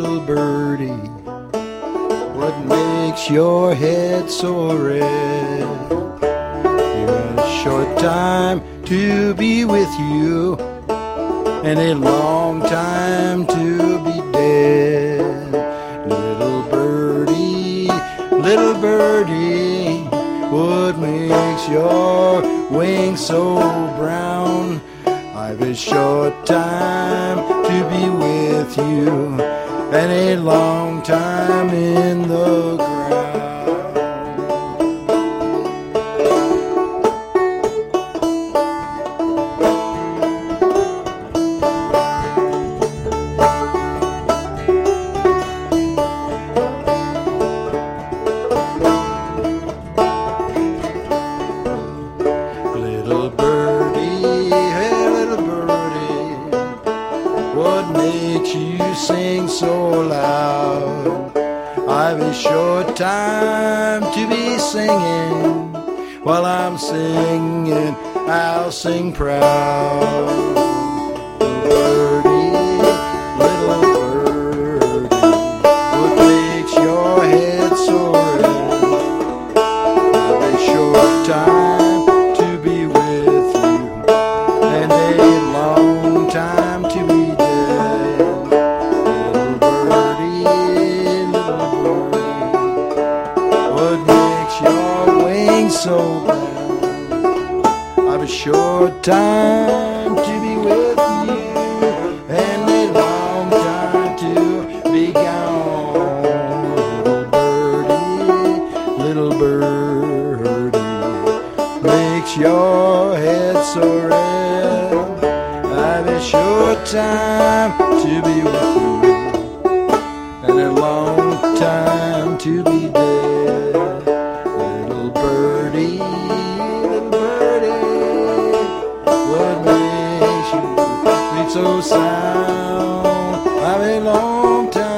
little birdie, what makes your head so red? You're a short time to be with you, and a long time to be dead. Little birdie, what makes your wings so brown? I've a short time to be with you, and a long time in the ground. Little birdie, hey little birdie, what makes you sing so loud? I've a short time to be singing. While I'm singing, I'll sing proud. Little birdie, what makes your head so red? I've a short time to be with you, and a long time to be dead. Little birdie, what makes your wings so brown? I've a short time to be with you, and a long time to be gone. Little birdie, makes your head so red. I've a short time to be with you, and a long time to be dead. Little birdie, what makes you sleep so sound? I've a long time